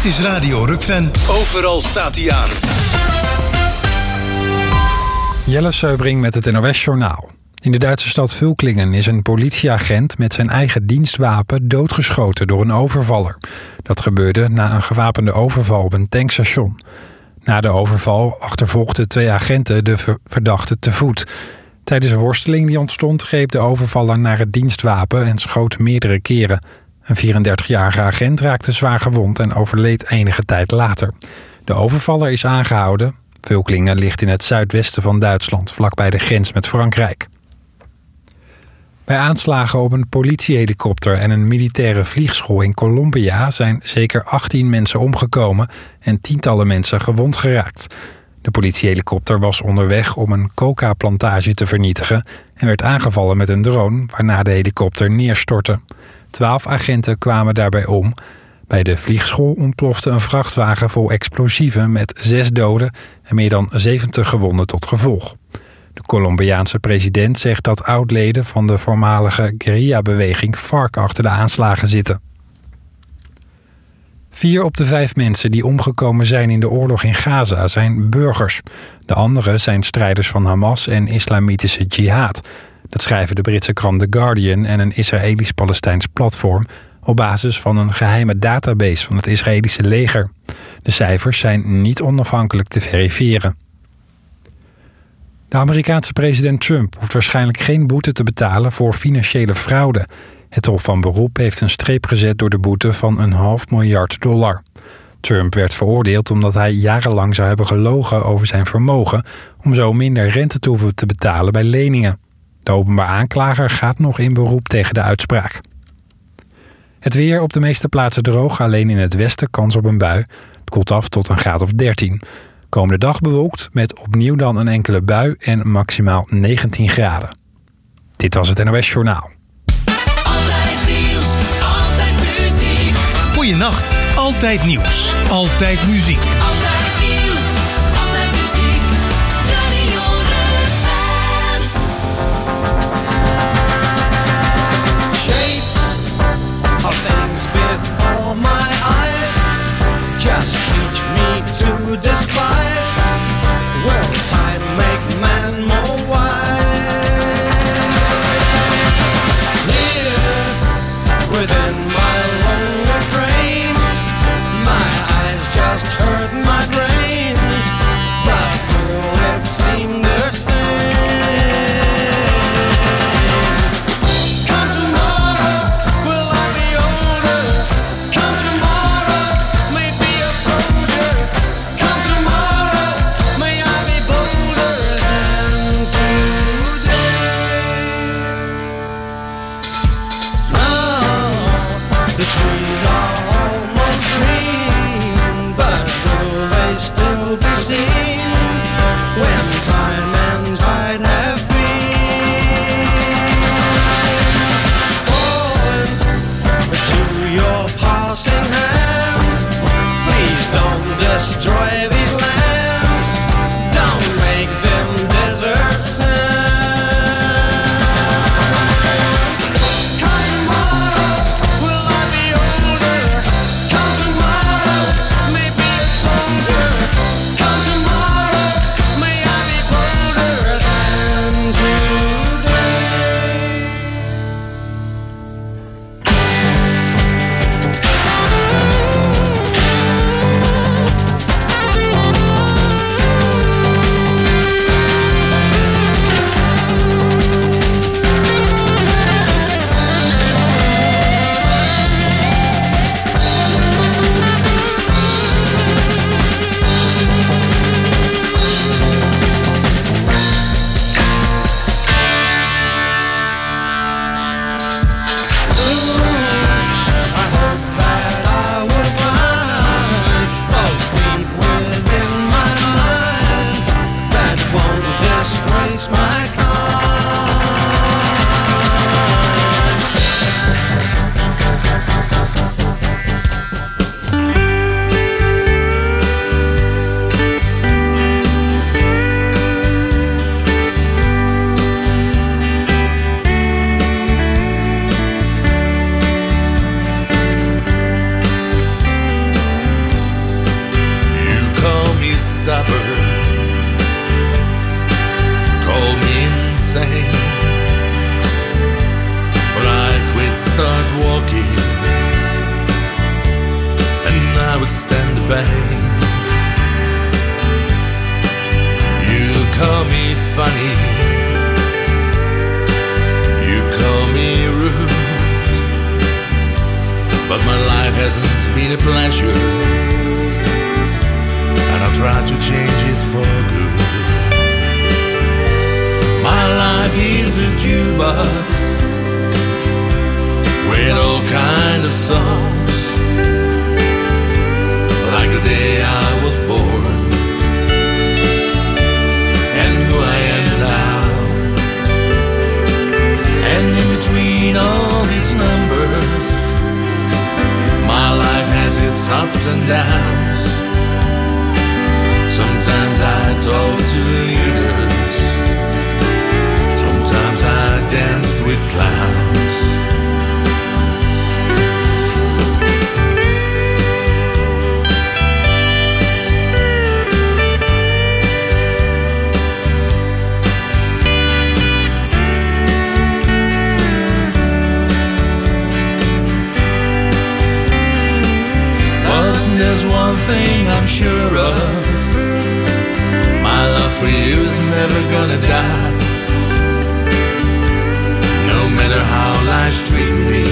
Dit is Radio Rukven. Overal staat hij aan. Jelle Seubring met het NOS-journaal. In de Duitse stad Völklingen is een politieagent met zijn eigen dienstwapen doodgeschoten door een overvaller. Dat gebeurde na een gewapende overval op een tankstation. Na de overval achtervolgden 2 agenten de verdachte te voet. Tijdens een worsteling die ontstond greep de overvaller naar het dienstwapen en schoot meerdere keren. Een 34-jarige agent raakte zwaar gewond en overleed enige tijd later. De overvaller is aangehouden. Völklingen ligt in het zuidwesten van Duitsland, vlakbij de grens met Frankrijk. Bij aanslagen op een politiehelikopter en een militaire vliegschool in Colombia zijn zeker 18 mensen omgekomen en tientallen mensen gewond geraakt. De politiehelikopter was onderweg om een coca-plantage te vernietigen en werd aangevallen met een drone, waarna de helikopter neerstortte. 12 agenten kwamen daarbij om. Bij de vliegschool ontplofte een vrachtwagen vol explosieven met 6 doden en meer dan 70 gewonden tot gevolg. De Colombiaanse president zegt dat oud-leden van de voormalige guerrilla-beweging FARC achter de aanslagen zitten. 4 op de 5 mensen die omgekomen zijn in de oorlog in Gaza zijn burgers. De anderen zijn strijders van Hamas en islamitische jihad. Dat schrijven de Britse krant The Guardian en een Israëlisch-Palestijns platform op basis van een geheime database van het Israëlische leger. De cijfers zijn niet onafhankelijk te verifiëren. De Amerikaanse president Trump hoeft waarschijnlijk geen boete te betalen voor financiële fraude. Het Hof van Beroep heeft een streep gezet door de boete van $500 miljard. Trump werd veroordeeld omdat hij jarenlang zou hebben gelogen over zijn vermogen om zo minder rente te hoeven te betalen bij leningen. De openbaar aanklager gaat nog in beroep tegen de uitspraak. Het weer op de meeste plaatsen droog, alleen in het westen kans op een bui. Het koelt af tot een graad of 13. Komende dag bewolkt met opnieuw dan een enkele bui en maximaal 19 graden. Dit was het NOS Journaal. Altijd nieuws, altijd muziek. Goeienacht, altijd nieuws, altijd muziek. Altijd nieuws, altijd muziek. Radio Rukven. Shapes of things before my eyes. Just teach me to despise. Will time make man more wise? Here, within my lonely frame, my eyes just hurt my brain, but will it seem the same? Come tomorrow, will I be older? Come tomorrow, maybe a soldier. Come tomorrow, pain. You call me funny, you call me rude, but my life hasn't been a pleasure, and I'll try to change it for good. My life is a jukebox with all kinds of songs, like the day I was born and who I am now. And in between all these numbers, my life has its ups and downs. Sometimes I talk to leaders, sometimes I dance with clowns. There's one thing I'm sure of, my love for you is never gonna die. No matter how life's treating me,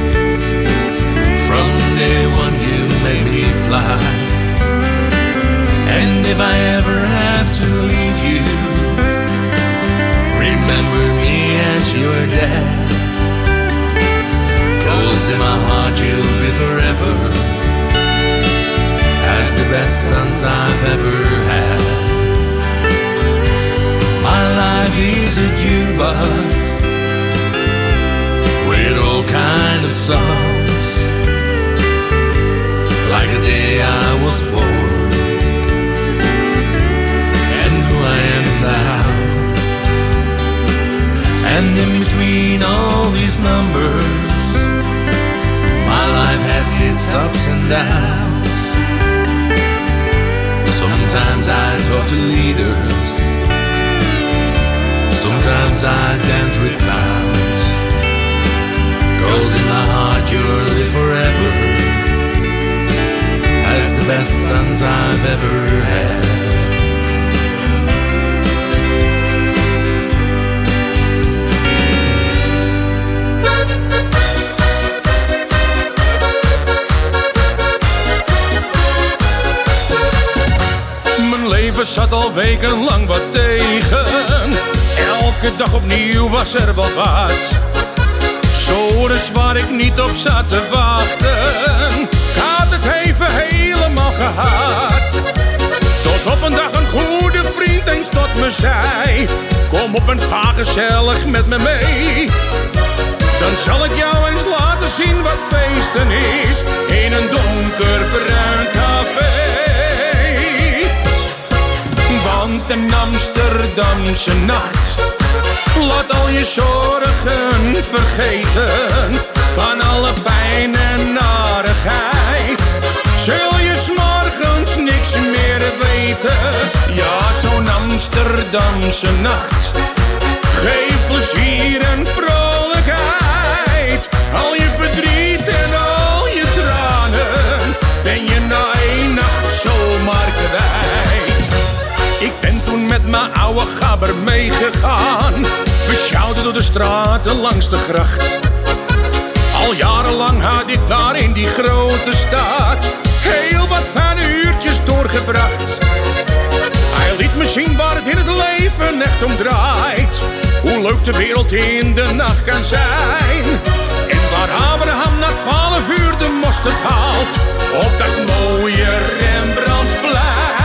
from day one you made me fly. And if I ever have to leave you, remember me as your dad, 'cause in my heart you'll be forever as the best sons I've ever had. My life is a jukebox with all kinds of songs, like the day I was born and who I am now. And in between all these numbers, my life has its ups and downs. Sometimes I talk to leaders, sometimes I dance with clowns, 'cause in my heart you'll live forever as the best sons I've ever had. Zat al wekenlang wat tegen. Elke dag opnieuw was er wel wat. Zores waar ik niet op zat te wachten. Ik had het even helemaal gehad. Tot op een dag een goede vriend eens tot me zei: kom op en ga gezellig met me mee. Dan zal ik jou eens laten zien wat feesten is in een donkerbruin café. Want een Amsterdamse nacht laat al je zorgen vergeten. Van alle pijn en narigheid zul je 's morgens niks meer weten. Ja, zo'n Amsterdamse nacht geeft plezier en vrolijkheid. Al je verdriet en al je tranen ben je na één nacht zomaar kwijt. Ik ben toen met mijn oude gabber meegegaan. We sjouwden door de straten langs de gracht. Al jarenlang had ik daar in die grote stad heel wat fijne uurtjes doorgebracht. Hij liet me zien waar het in het leven echt om draait. Hoe leuk de wereld in de nacht kan zijn. En waar Abraham na 12 uur de mosterd haalt op dat mooie Rembrandtsplein.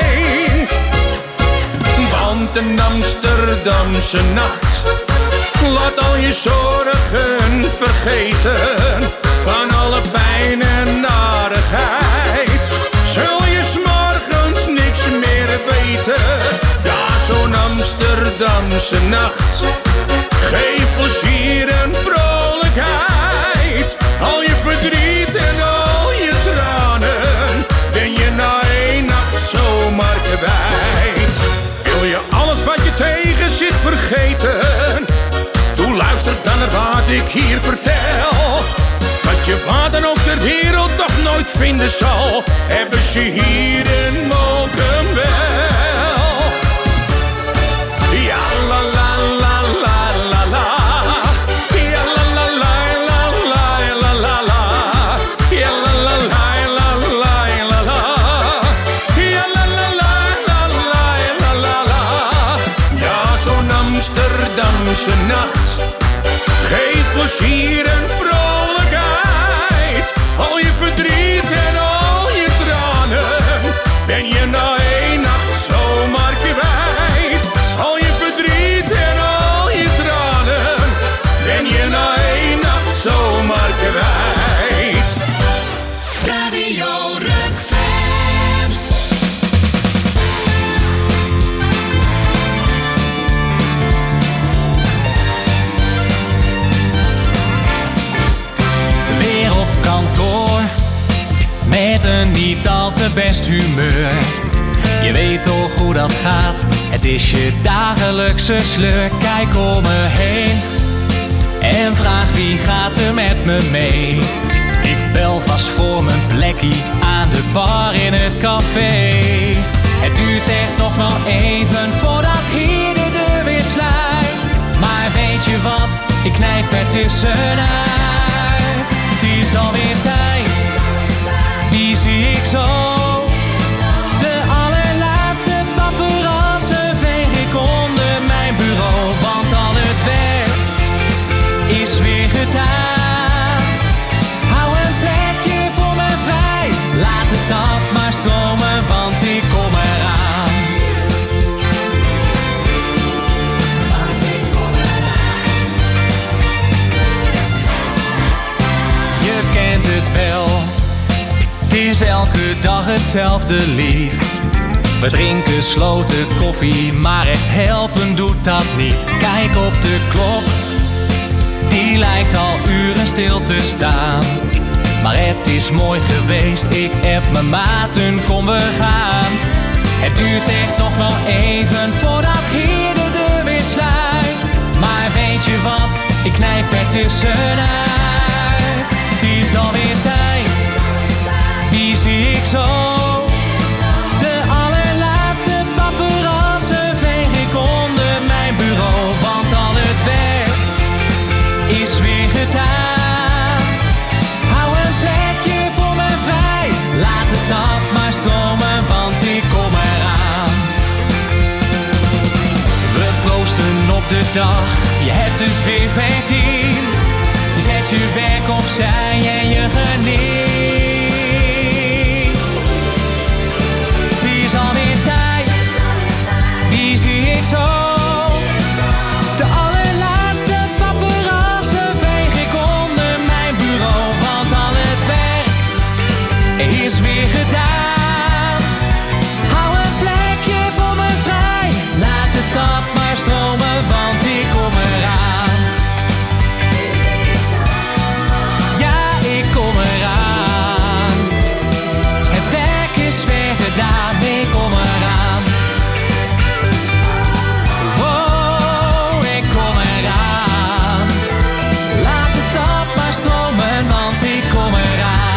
Want een Amsterdamse nacht laat al je zorgen vergeten. Van alle pijn en narigheid zul je 's morgens niks meer weten. Ja, zo'n Amsterdamse nacht geeft plezier en vrolijkheid. Al je verdriet en al je tranen ben je na één nacht zomaar kwijt. Wil je alles wat je tegen zit vergeten? Doe luister dan naar wat ik hier vertel. Dat je waar dan ook ter wereld toch nooit vinden zal, hebben ze hier in Mokum wel. Ja la la la la la la. Ja la la la la la la la la. Ja la la la la la la la. Ja la la la la la la la. Ja, zo'n Amsterdamse nacht geeft plezier en vrolijkheid. Al je verdriet en al je tranen ben je na één nacht zomaar kwijt. Al je verdriet en al je tranen ben je na één nacht zomaar kwijt. Radio Rock-fan. Weer op kantoor, met een niet al te best humeur. Je weet toch hoe dat gaat, het is je dagelijkse sleur. Kijk om me heen en vraag wie gaat er met me mee. Ik bel vast voor mijn plekkie aan de bar in het café. Het duurt echt nog wel even voordat hier de deur weer sluit. Maar weet je wat, ik knijp er tussenuit. Het is alweer tijd, wie zie ik zo? De allerlaatste paparassen veeg ik onder mijn bureau. Want al het werk is weer gedaan. Hou een plekje voor me vrij, laat de tap maar stromen, want ik kom eraan. Je kent het wel, het is elke dag hetzelfde lied. We drinken sloten koffie, maar echt helpen doet dat niet. Kijk op de klok, die lijkt al uren stil te staan. Maar het is mooi geweest, ik heb mijn maten, kom we gaan. Het duurt echt nog wel even voordat hier de deur weer sluit. Maar weet je wat, ik knijp er tussenuit. Het is alweer tijd, wie zie ik zo? De allerlaatste paparassen veeg ik onder mijn bureau. Want al het werk is weer gedaan. Hou een plekje voor me vrij, laat de tap maar stromen, want ik kom eraan. We proosten op de dag, je hebt het weer verdiend. Je zet je werk opzij en je geniet. Het is alweer tijd, wie zie ik zo? De allerlaatste paparassen veeg ik onder mijn bureau. Want al het werk is weer gedaan. Hou een plekje voor me vrij, laat de tap maar stromen, want ik kom eraan. Ja, ik kom eraan. Het werk is weer gedaan, ik kom eraan. Wow, ik kom eraan. Laat de tap maar stromen, want ik kom eraan.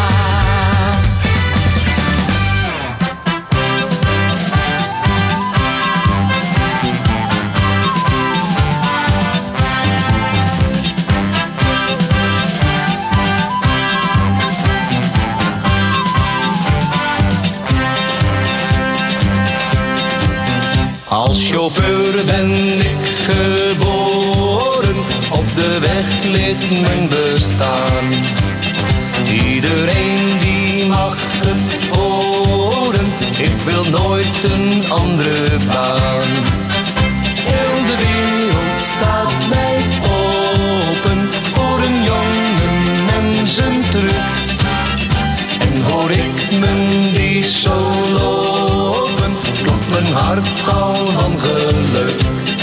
Als chauffeur ben ik geboren, op de weg ligt mijn bestaan. Iedereen die mag het horen, ik wil nooit een andere baan. Heel de wereld staat mij open, voor een jongen en zijn truc. En hoor ik mijn dies zo lopen, klopt mijn hart al van geluk.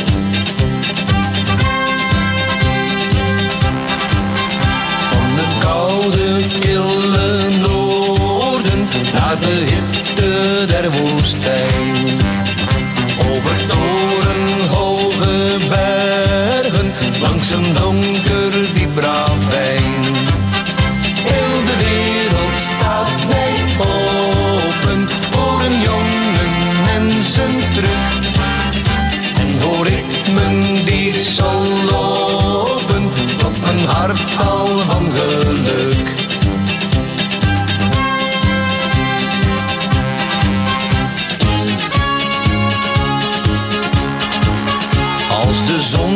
Van het koude, kille noorden naar de hitte der woestijn. Over torenhoge bergen, langs een donker diep ravijn. Heel de wereld staat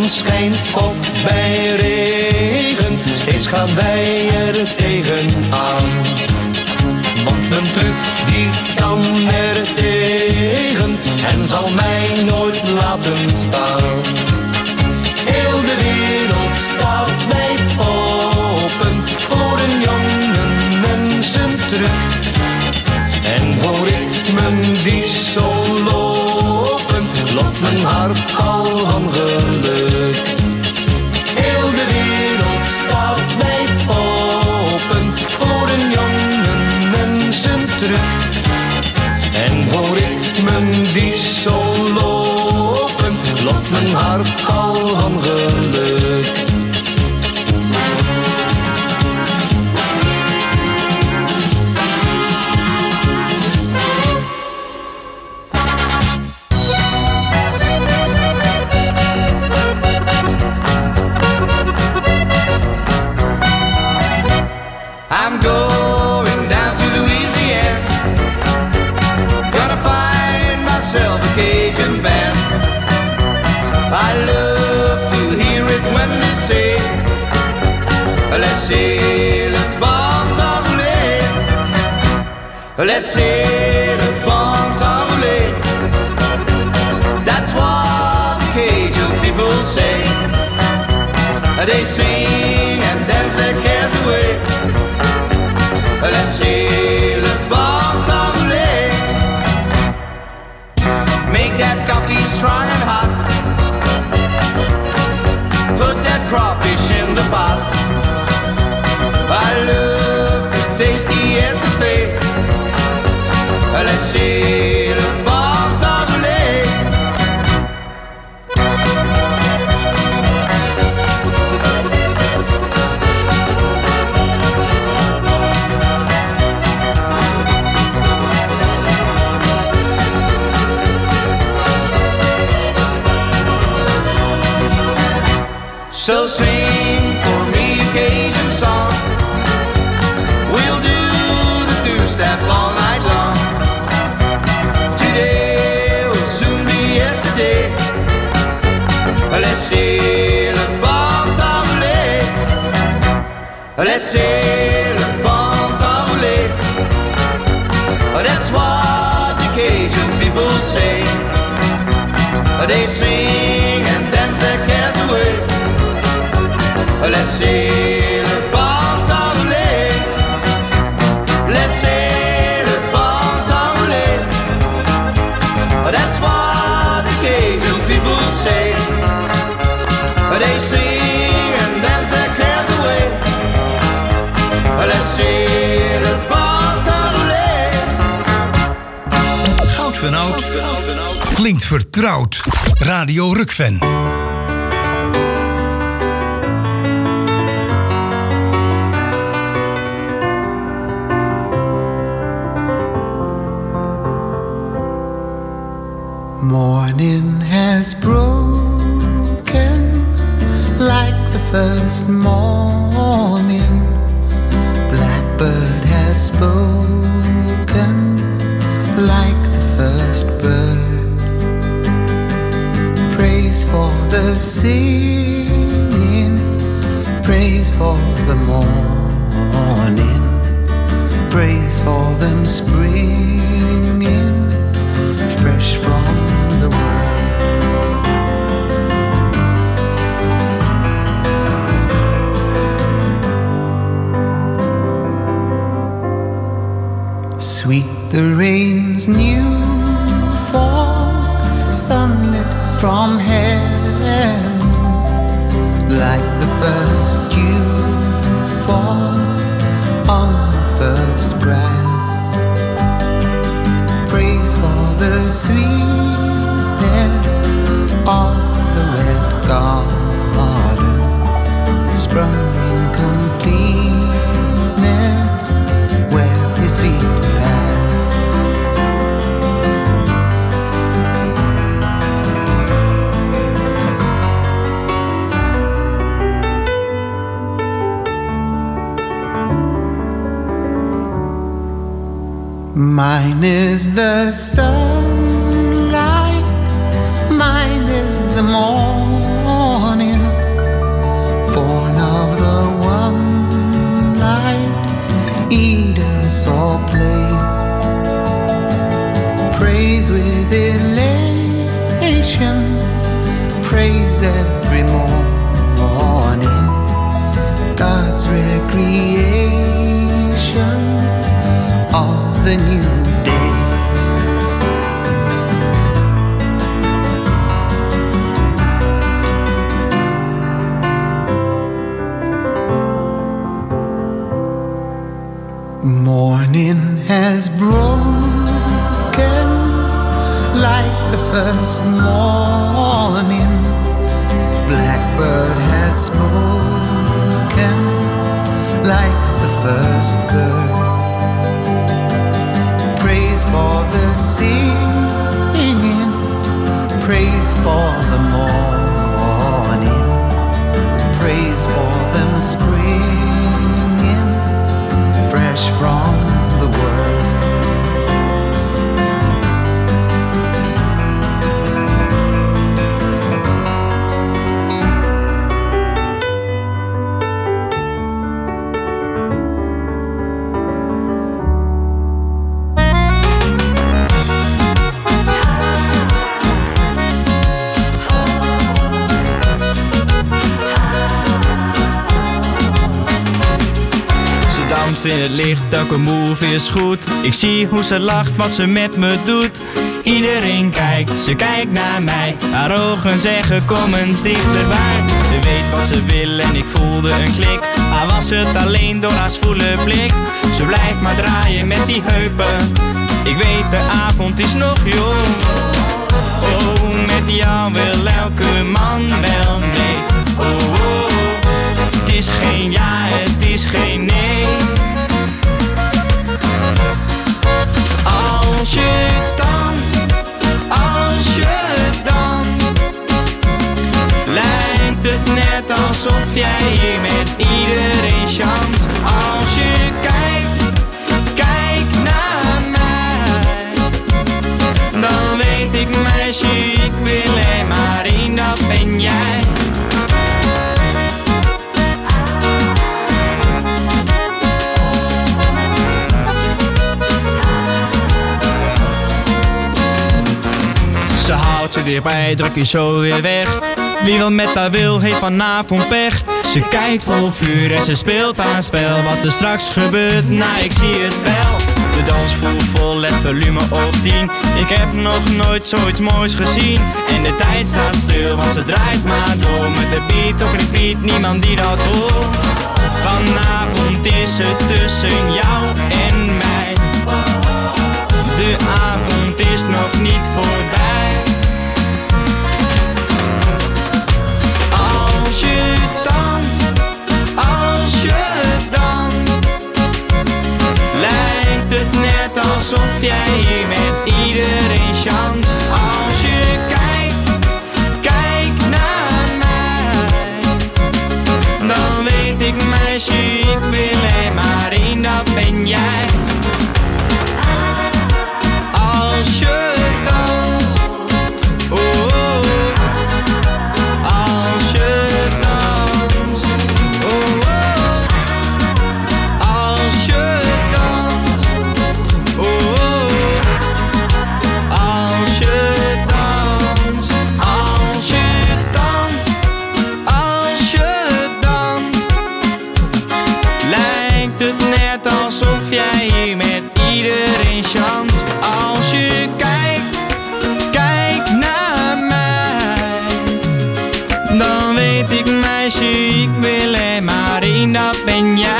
schijnt of bij regen, steeds gaan wij er tegenaan. Want een truc die kan er tegen en zal mij nooit laten staan. Heel de wereld staat wijd open voor een jonge mensentruc. En hoor ik me die zo lopen, lopt mijn hart al van geluk. Heel de wereld staat wijd open voor een jonge mensentruc. En hoor ik me die zo lopen, lopt mijn hart al van geluk. I'm going down to Louisiana, gonna find myself a Cajun band. I love to hear it when they say, let's sail le bon temps roulé, let's sail le bon temps roulé. That's what the Cajun people say. They sing and dance their cares away. Let's sail le bon temps roulé. Make that coffee strong and hot. Put that crawfish in the pot. I love to taste the etouffee. Let's sail le bon temps roulé. So sing for me a Cajun song. We'll do the two-step all night long. Today will soon be yesterday. Let's sail le bon temps roulé. Let's sail le bon temps roulé. That's what the Cajun people say. They sing and dance their cares away. Let's sail le bon temps roulé. Let's sail le bon temps roulé. That's what the Cajun people say. They sing and dance their cares away. Let's sail le bon temps roulé. Goud van oud klinkt vertrouwd. Radio Rukven. Morning has broken like the first morning. Blackbird has spoken like the first bird. Praise for the singing, praise for the morning, praise for them springing fresh from the world. Sweet the rain's new fall, sunlit from heaven, like the first dew fall on the first grass. Praise for the sweetness of the wet garden, sprung in completeness where his feet pass. Mine is the sunlight, mine is the morning, the new day. Morning has broken like the first morning. Blackbird has spoken like the first bird. Praise for the singing, praise for the morning, praise for them springing fresh from the world. In het licht, elke move is goed. Ik zie hoe ze lacht, wat ze met me doet. Iedereen kijkt, ze kijkt naar mij. Haar ogen zeggen kom eens dichterbij. Ze weet wat ze wil en ik voelde een klik. Maar was het alleen door haar zwoele blik. Ze blijft maar draaien met die heupen. Ik weet de avond is nog jong. Oh, met jou wil elke man wel mee. Oh, oh. Het is geen ja, het is geen nee. Als je danst, lijkt het net alsof jij hier met iedereen chanst. Als je kijkt naar mij, dan weet ik meisje, ik wil er maar één, dat ben jij. Ze houdt je dichtbij, druk je zo weer weg. Wie wat met haar wil, heeft vanavond pech. Ze kijkt vol vuur en ze speelt haar spel. Wat er straks gebeurt, nou ik zie het wel. De dansvloer vol, let volume op 10. Ik heb nog nooit zoiets moois gezien. En de tijd staat stil, want ze draait maar door. Met de beat op repeat, niemand die dat hoort. Vanavond is het tussen jou en mij. De avond is nog niet voorbij. Het net alsof jij hier met iedereen chanst. Als je kijkt naar mij, dan weet ik meisje, ik wil er maar één, dat ben jij. Als je danst, oh, oh. Als je danst, oh, oh. Als je alsof jij hier met iedereen chanst. Als je kijkt naar mij, dan weet ik meisje, ik wil er maar één, dat ben jij.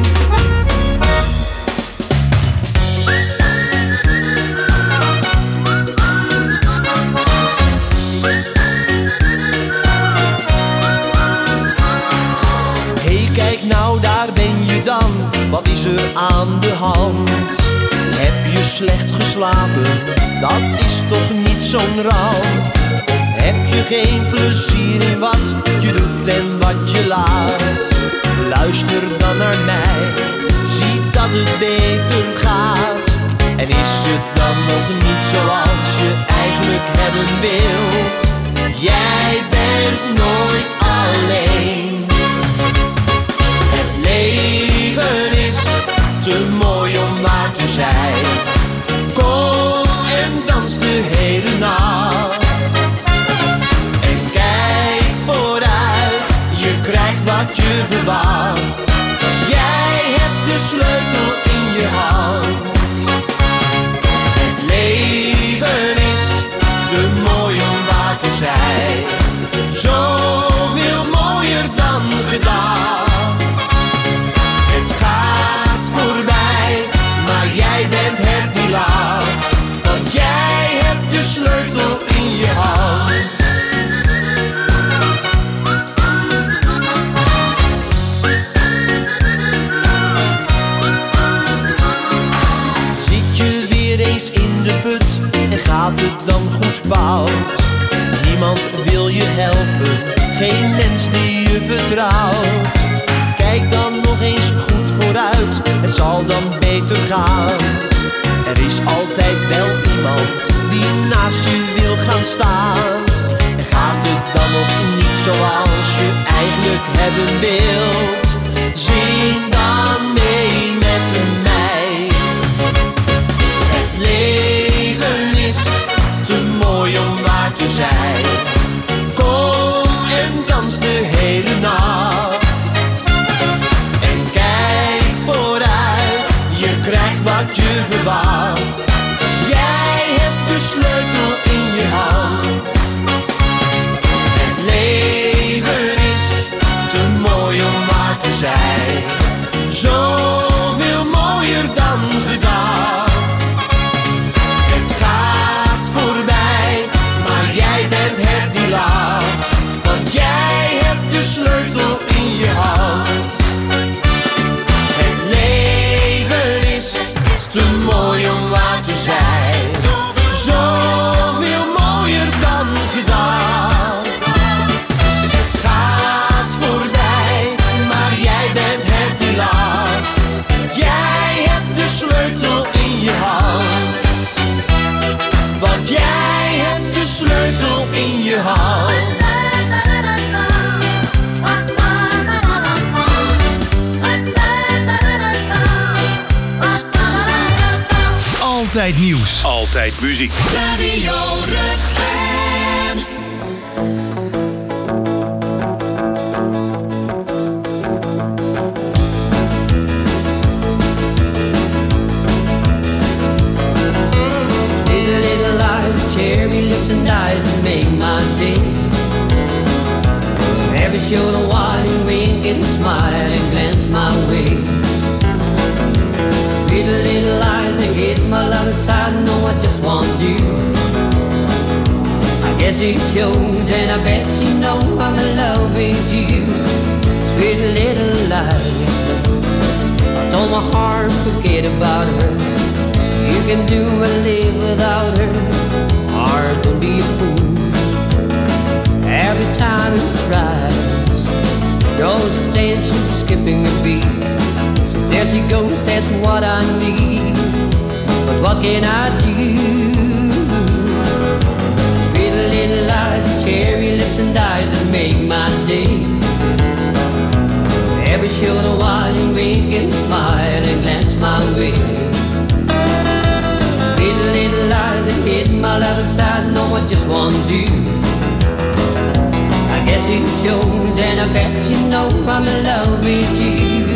Hey, kijk nou, daar ben je dan. Wat is er aan de hand? Heb je slecht geslapen? Dat is toch niet zo'n ramp? Heb je geen plezier in wat je doet en wat je laat? Luister dan naar mij, zie dat het beter gaat. En is het dan nog niet zoals je eigenlijk hebben wilt? Jij bent nooit alleen. Het leven is te mooi om waar te zijn. Kom en dans de hele nacht. En kijk vooruit, je krijgt wat je verwacht. Jij hebt de sleutel in je hand. dan goed fout. Niemand wil je helpen, geen mens die je vertrouwt. Kijk dan nog eens goed vooruit, het zal dan beter gaan. Er is altijd wel iemand die naast je wil gaan staan. En gaat het dan nog niet zoals je eigenlijk hebben wilt? Zing dan mee met mij. Het leven is te mooi om waar te zijn. Kom en dans de hele nacht. En kijk vooruit, je krijgt wat je verwacht. Jij hebt de sleutel in je hand. Het leven is te mooi om waar te zijn. Zoveel mooier dan gedacht. Het gaat voorbij, maar jij bent het die lacht. Want jij hebt de sleutel in je hand. Het leven is te mooi om waar te zijn. Zoveel mooier dan gedacht. Het gaat voorbij, maar jij bent het die lacht. Jij hebt de sleutel in je hand. Want jij hebt de sleutel in je hand. Altijd nieuws. Altijd muziek. Radio Rukven. Sweet little lies, cherry lips and eyes that make my day. Every show the while wink and smile and glance my way. Sweet little lies that hit my love inside, no I just want you. I guess it shows and I bet you know I'm in love with you. Sweet little lies, I told my heart forget about her. You can do and live without her, or don't be a fool. Every time it tries, draws attention, skipping a beat. So there she goes, that's what I need. But what can I do? Sweet little eyes, cherry lips and eyes that make my day. Every short while you wink and smile and glance my way. Sweet little eyes that hit my love inside, know I just want you. I guess it shows and I bet you know I'm in love with you.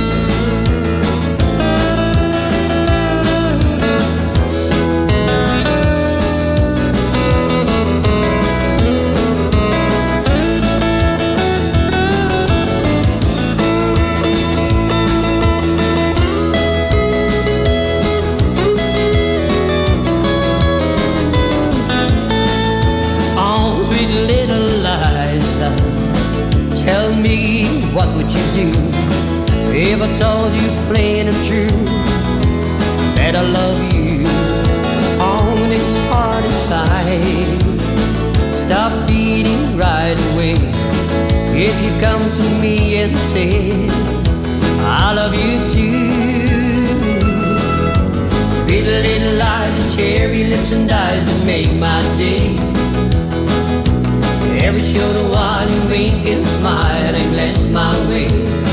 Tell me, what would you do if I told you plain and true that I love you? On its heart inside, stop beating right away. If you come to me and say I love you too. Sweet little eyes, cherry lips and eyes that make my day. Every shoulder while you wink and smile and glance my way.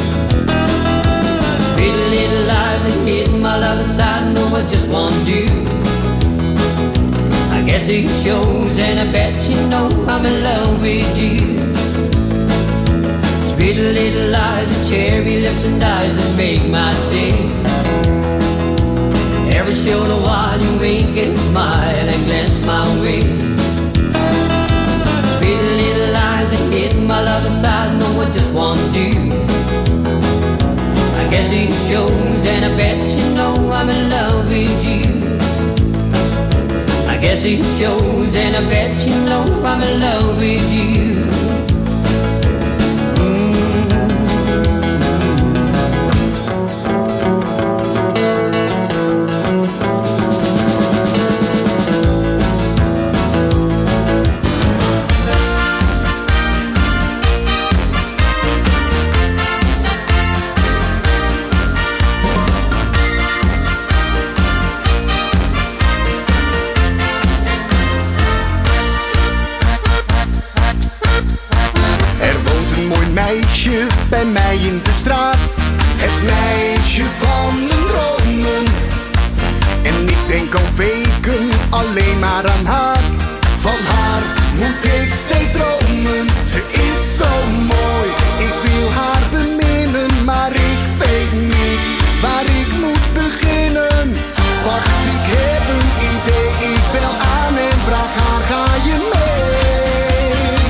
Sweet little eyes that hit my love inside, know I just want you. I guess it shows and I bet you know I'm in love with you. Sweet little eyes, cherry lips and eyes that make my day. Every shoulder while you wink and smile and glance my way. Sweet little eyes that hit my love inside, know I just want you. I guess it shows and I bet you know I'm in love with you. I guess it shows and I bet you know I'm in love with you. mij in de straat, het meisje van mijn dromen. En ik denk al weken alleen maar aan haar. Van haar moet ik steeds dromen. Ze is zo mooi, ik wil haar beminnen. Maar ik weet niet waar ik moet beginnen. Wacht, ik heb een idee, ik bel aan en vraag haar, ga je mee?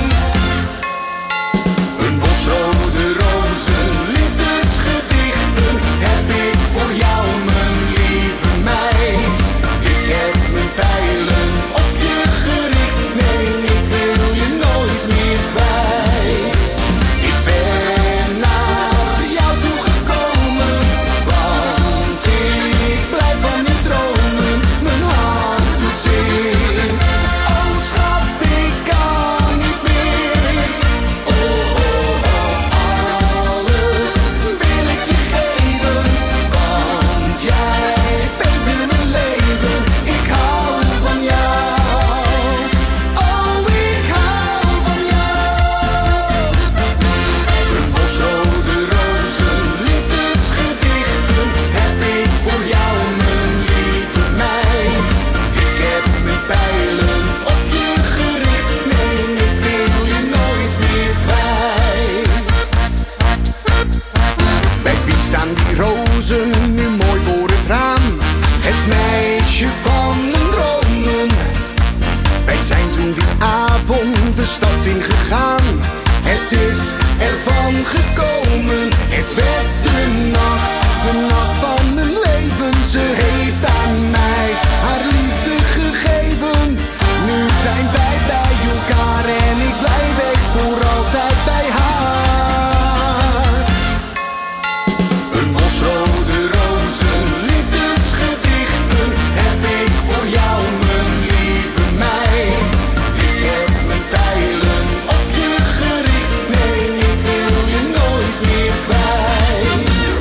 Een bos rode rozen, liefdesgedichten heb ik voor jou, mijn lieve meid. Ik heb mijn pijlen op je gericht, nee, ik wil je nooit meer kwijt. Ik ben naar jou toegekomen, want ik blijf van je dromen. Mijn hart doet zeer, oh schat, ik kan niet meer. Oh, oh, oh, alles wil ik je geven, want jij bent in mijn leven. Ik hou van jou, oh ik hou van jou. Een bos rode rozen, liefdesgedichten heb ik voor jou, mijn lieve meid. Ik heb mijn pijlen op je gericht, nee, ik wil je nooit meer kwijt. Bij wie staan die rozen nu mooi voor het raam? Het meisje van mijn dromen. Wij zijn toen die avond de stad ingegaan. Het is ervan gekomen. Het werd de nacht van mijn leven. Ze heeft aan mij haar liefde gegeven. Nu zijn wij bij elkaar en ik blijf echt voor altijd bij haar. Een bos rode rozen, liefdesgedichten heb ik voor jou, mijn lieve meid. Ik heb mijn pijlen op je gericht, nee, ik wil je nooit meer kwijt.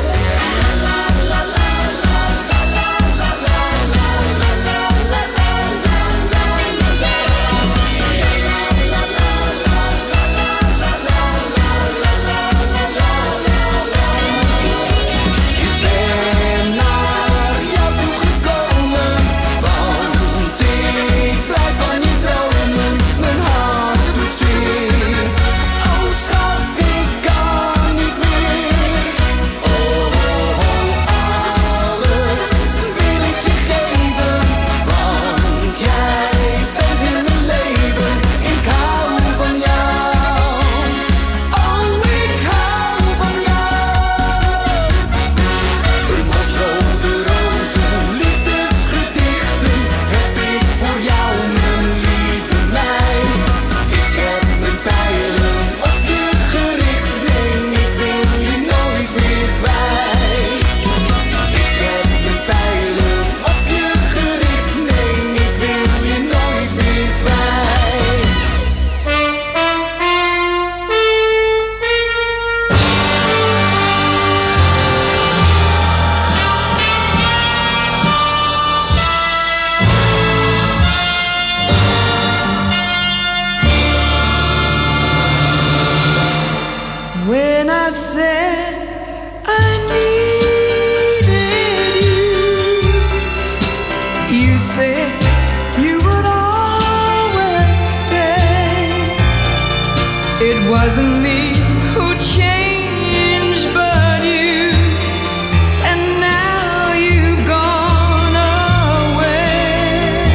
Ik ben naar jou toegekomen, want ik blijf van je dromen. Mijn hart doet zeer, oh schat, ik kan niet meer. Oh, alles wil ik je geven, want jij bent in mijn leven. Ik hou van jou, oh ik hou van jou. Een bos rode rozen, liefdesgedichten heb ik voor jou, mijn lieve meid. Ik heb mijn pijlen op je gericht, nee, ik wil je nooit meer kwijt. Ik heb mijn pijlen op je gericht, nee, ik wil je nooit meer kwijt. When I said I needed you, you said you would always stay. It wasn't me who changed, but you. And now you've gone away.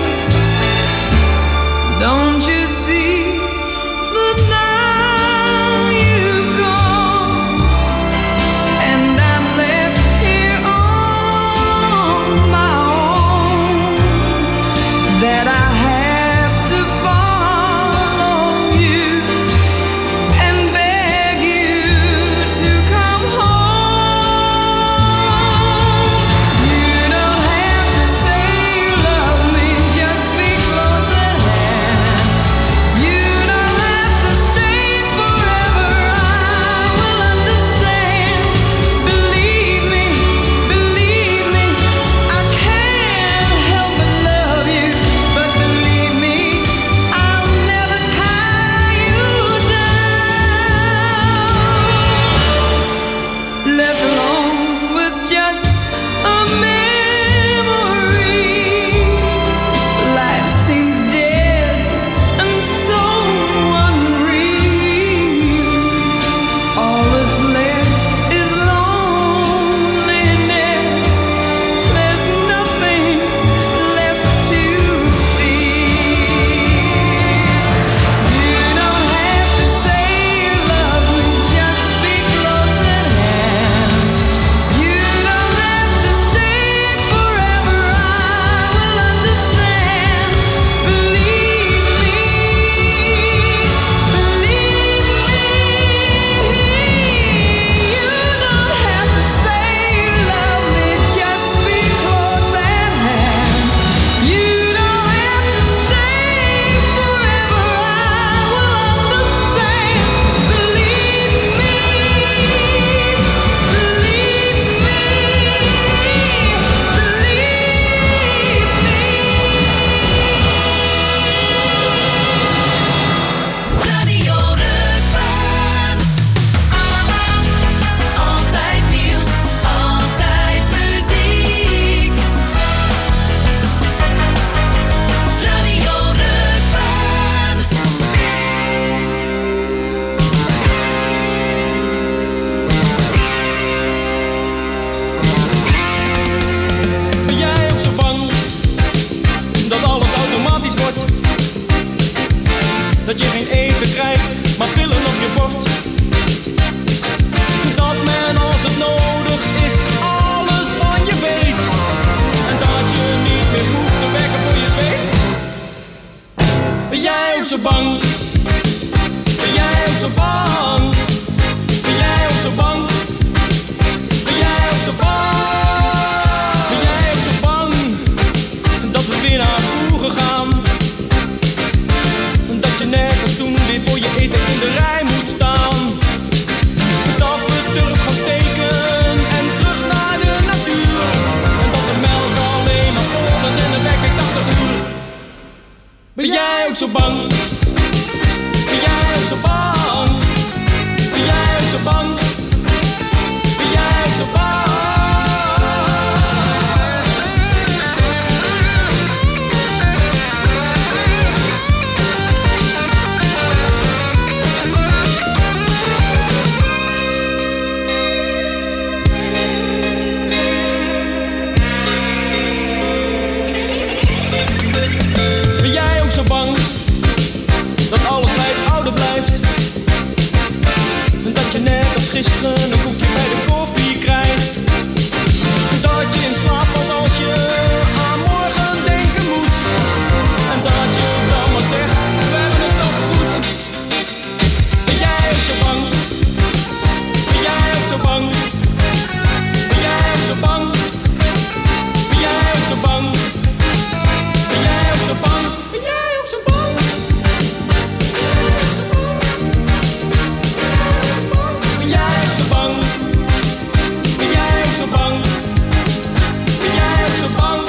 Don't you see that now you've gone, and I'm left here on my own, that I have to follow you and beg you ook zo bang? Ben jij ook zo bang? Ben jij ook zo bang? Ben jij ook zo bang? Ben jij ook zo bang dat alles bij het oude blijft? En dat je net als gisteren een koekje bij de koffie krijgt? Dat je in slaap valt als je aan morgen denken moet? En dat je dan maar zegt, we hebben het toch goed? Ben jij ook zo bang? Ben jij ook zo bang? Ben jij ook zo bang? Ben jij ook zo bang? Ben jij ook zo bang? Ben jij ook zo bang? Ben jij ook zo bang? Ben jij ook zo bang? Ben jij ook zo bang?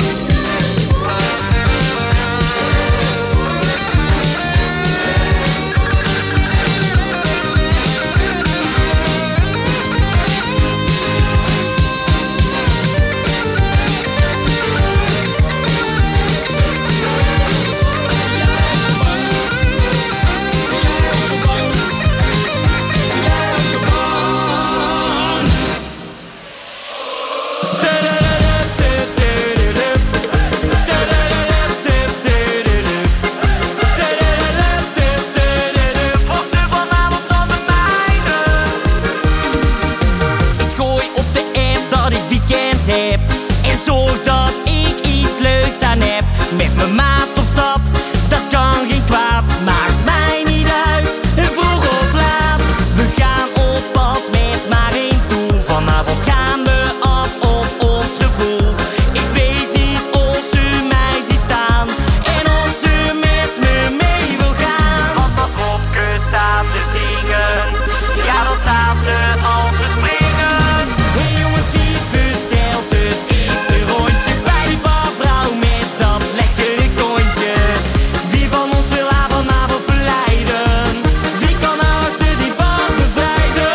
Ik gooi op de app dat ik weekend heb en zorg dat ik iets leuks aan heb. Met mijn maat op stap, dat kan geen kwaad. Maakt mij niet uit, vroeg of laat. We gaan op pad met maar één doel. Vanavond gaan we af op ons gevoel. Ik weet niet of ze mij ziet staan en of ze met me mee wil gaan. Want als Robke staat te zingen, ja dan staan ze al te springen. Hey jongens, wie bestelt het eerste rondje bij die barvrouw met dat lekkere kontje? Wie van ons wil avond verleiden? Wie kan nou achter die bar bevrijden?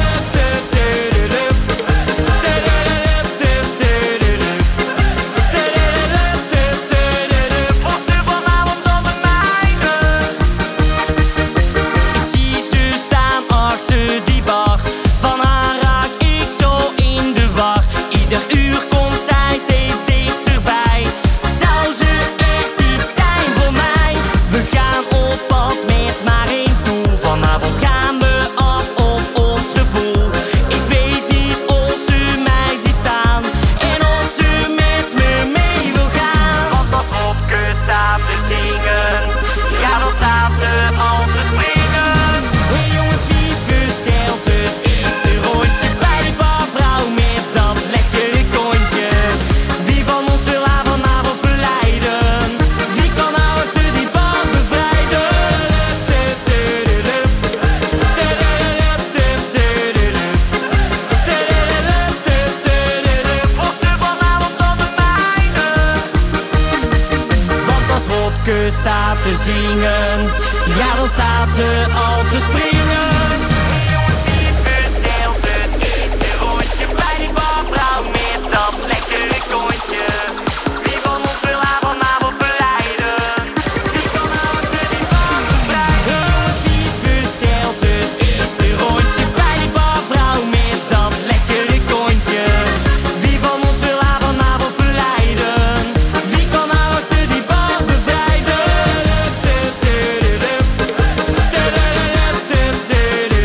Wordt er vanavond dan de mijne? Ik zie ze staan achter die bar. Van haar raak ik zo in de war. Ieder uur komt zij steeds dichterbij. Zou ze echt iets zijn voor mij? We gaan op pad met maar één doel. Vanavond gaan we af op ons gevoel. Ik weet niet of ze mij ziet staan en of ze met me mee wil gaan. Want als Robke staat te zingen, ja dan staat ze al te springen. Hey jongens, wie bestelt het eerste rondje bij die barvrouw met dat lekkere kontje? Wie van ons wil vanavond verleiden? Wie kan nou achter die bar bevrijden? Wordt er vanavond dan de mijne? Want als Robke staat te zingen, ja dan staat ze al te springen. Hey jongens, wie bestelt het eerste rondje bij die barvrouw met dat lekkere kontje? Wie van ons wil vanavond verleiden? Wie kan nou achter die bar bevrijden? Hey jongens, wie bestelt het eerste rondje bij die barvrouw met dat lekkere kontje? Wie van ons wil vanavond verleiden? Wie kan nou achter die bar bevrijden?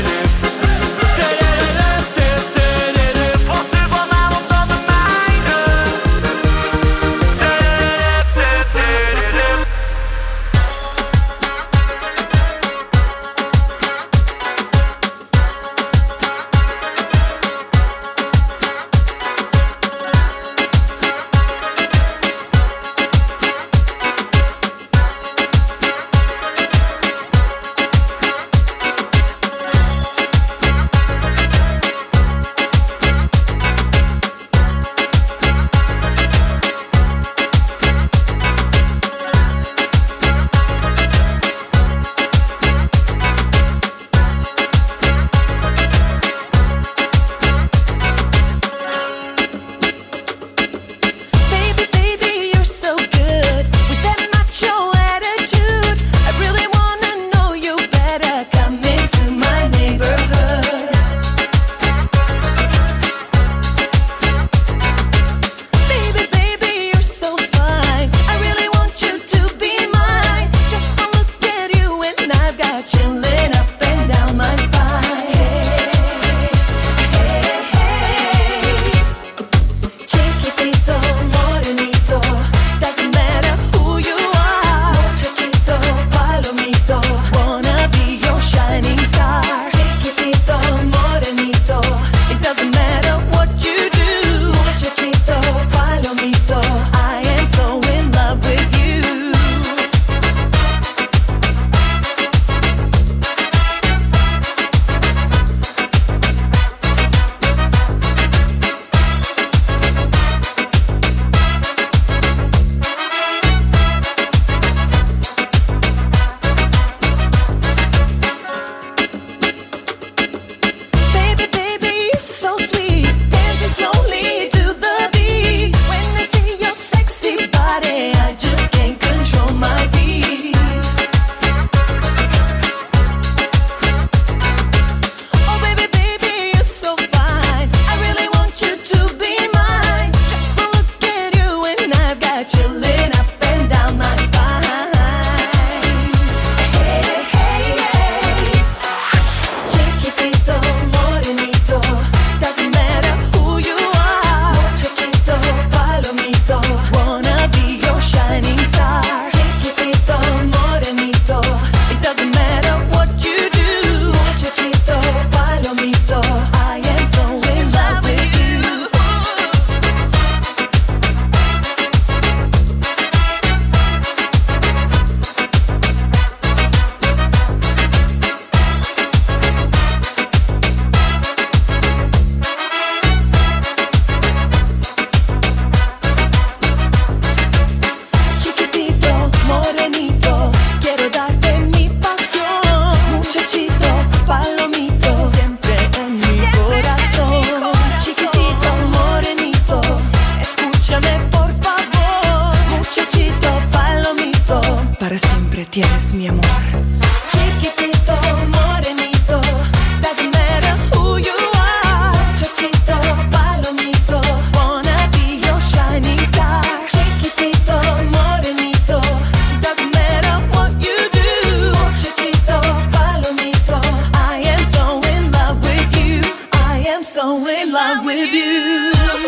tienes, mi amor. Chiquitito, morenito, doesn't matter who you are. Chochito, palomito, wanna be your shining star. Chiquitito, morenito, doesn't matter what you do. Chochito, palomito, I am so in love with you. I am so in love with you.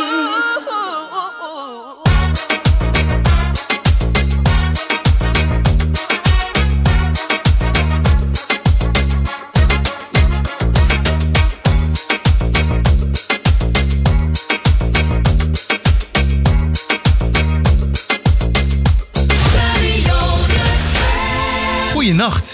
Goeienacht.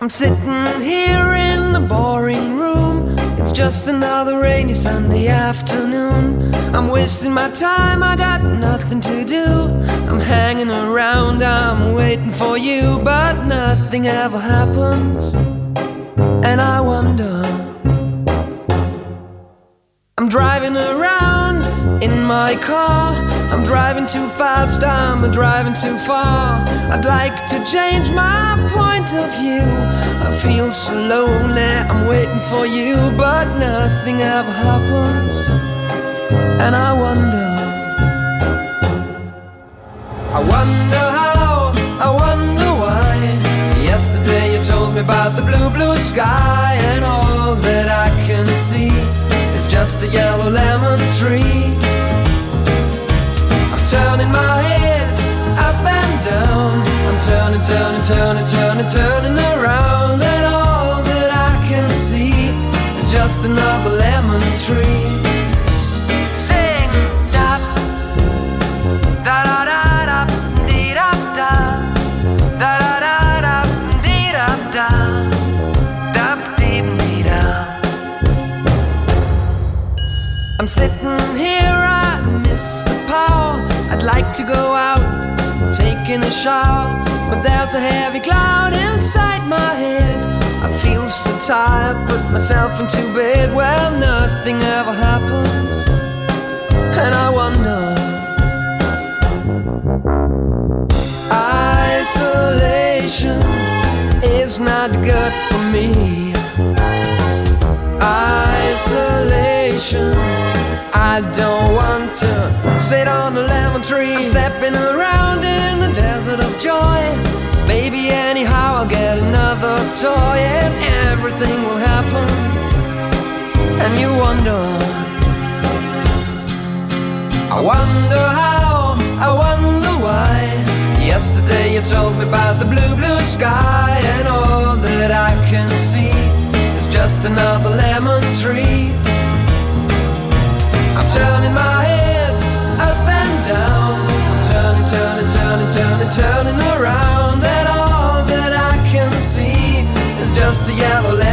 I'm sitting here in the boring room. It's just another rainy Sunday afternoon. I'm wasting my time, I got nothing to do. I'm hanging around, I'm waiting for you, but nothing ever happens. And I wonder, I'm driving around in my car. I'm driving too fast, I'm driving too far. I'd like to change my point of view. I feel so lonely, I'm waiting for you, but nothing ever happens. And I wonder how, I wonder why. Yesterday you told me about the blue, blue sky, and all that I can see is just a yellow lemon tree. I'm turning my head up and down. I'm turning, turning, turning, turning, turning around, and all that I can see is just another lemon tree. Sing, da, da da da da, dee da da, da da da da, dee da da, da dee dee da. I'm sitting here, I miss the power. I'd like to go out, taking a shower, but there's a heavy cloud inside my head. I feel so tired, put myself into bed. Well, nothing ever happens, and I wonder. Isolation is not good for me. Isolation, I don't want to sit on a lemon tree. I'm stepping around in the desert of joy. Maybe anyhow I'll get another toy, and everything will happen. And you wonder, I wonder how, I wonder why. Yesterday you told me about the blue, blue sky, and all that I can see is just another lemon tree. I'm turning my head up and down. I'm turning, turning, turning, turning, turning around, and all that I can see is just a yellow lemon tree.